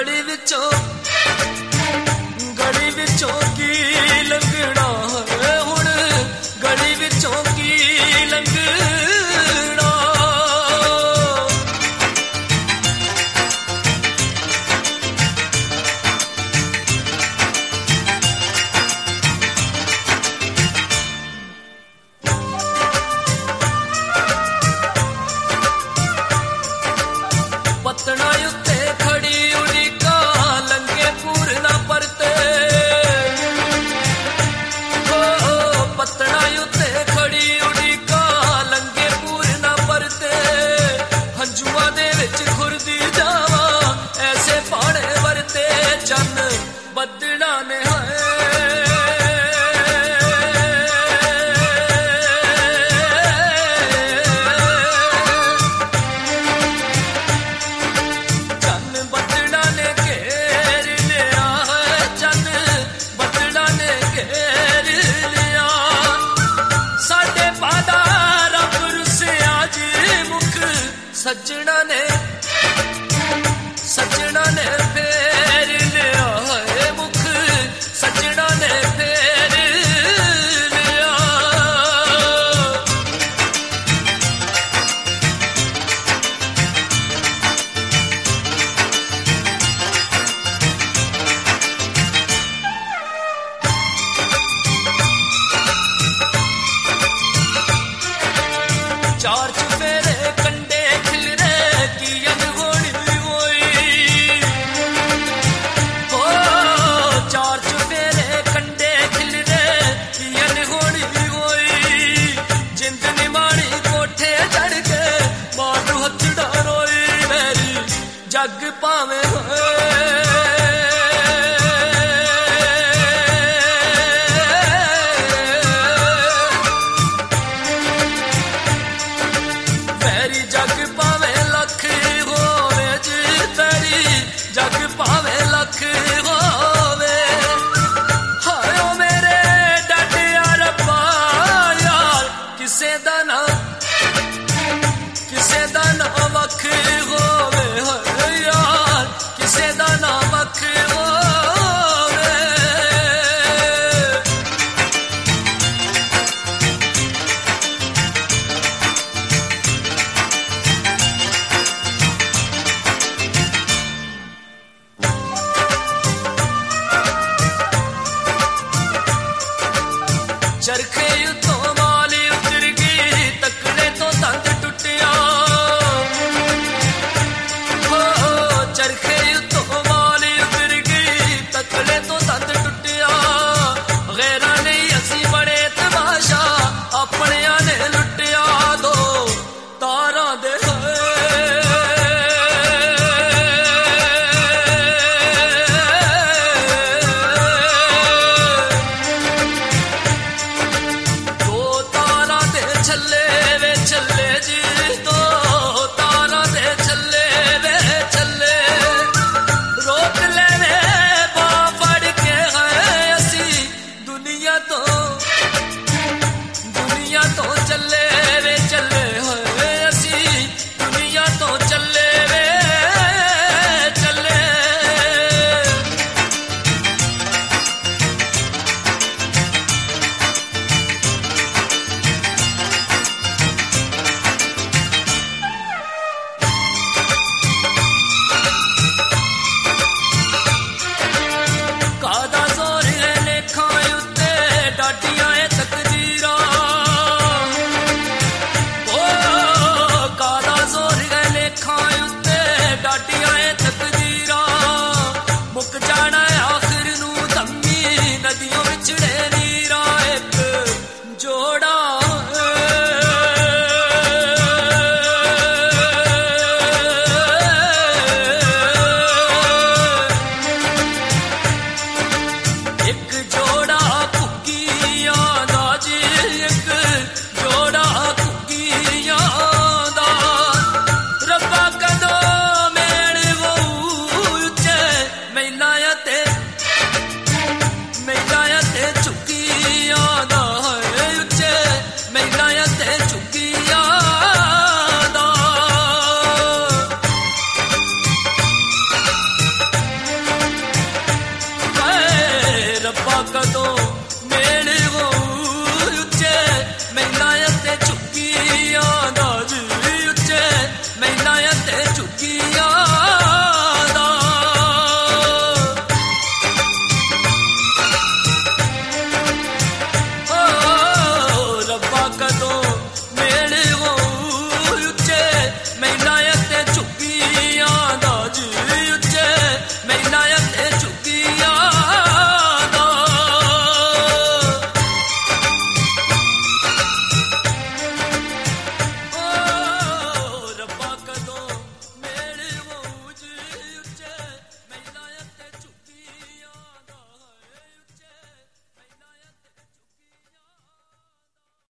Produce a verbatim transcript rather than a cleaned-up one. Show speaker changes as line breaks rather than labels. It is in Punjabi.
ਗਲੀ ਵਿੱਚੋਂ ਗਲੀ ਵਿੱਚੋਂ ਕੀ ਲੰਘਣਾ ਹੈ ਹੁਣ ਗਲੀ ਵਿੱਚੋਂ ਕੀ ਲੰਘਣਾ ਪਤਣਾ ਉੱਤੇ ਖੜੀ ਉਡੀਕਾ ਲੰਗੇ ਪੂਰ ਨਾ ਪਰਤੇ ਹੋ ਪਤਣਾ ਉੱਤੇ ਖੜੀ ਉਡੀਕਾ ਲੰਗੇ ਪੂਰ ਨਾ ਪਰਤੇ ਹੰਝੂਆਂ ਦੇ ਵਿੱਚ ਖੁਰਦੀ ਜਾਵਾਂ ਐਸੇ ਪਾਣੇ ਵਰਤੇ ਚੰਨ ਬੱਦਲਾਂ ਨੇ ਹਾਏ ਸੱਜਣਾ ਨੇ ਸੱਜਣਾ ਨੇ ਫੇਰ ਲਿਆ ਹੈ ਮੁਖ ਸੱਜਣਾ ਨੇ ਫੇਰ ਲਿਆ ਚਾਰ ਚੁਫੇਰੇ ਜੱਗ ਭਾਵੇਂ ਵੈਰੀ ਜੱਗ ਭਾਵੇਂ ਲੱਖ ਹੋਵੇ ਜੀ ਤੇਰੀ ਜੱਗ ਭਾਵੇਂ ਲੱਖ ਹੋਵੇ ਹਾਏ ਓ ਮੇਰੇ ਡਾਢਿਆ ਰੱਬਾ ਯਾਰ ਕਿਸੇ ਦਾ ਨਾ ਕਿਸੇ ਦਾ ਨਾ ਵੱਖ ਹੋਵੇ ਕਿਸੇ ਦਾ ਨਾ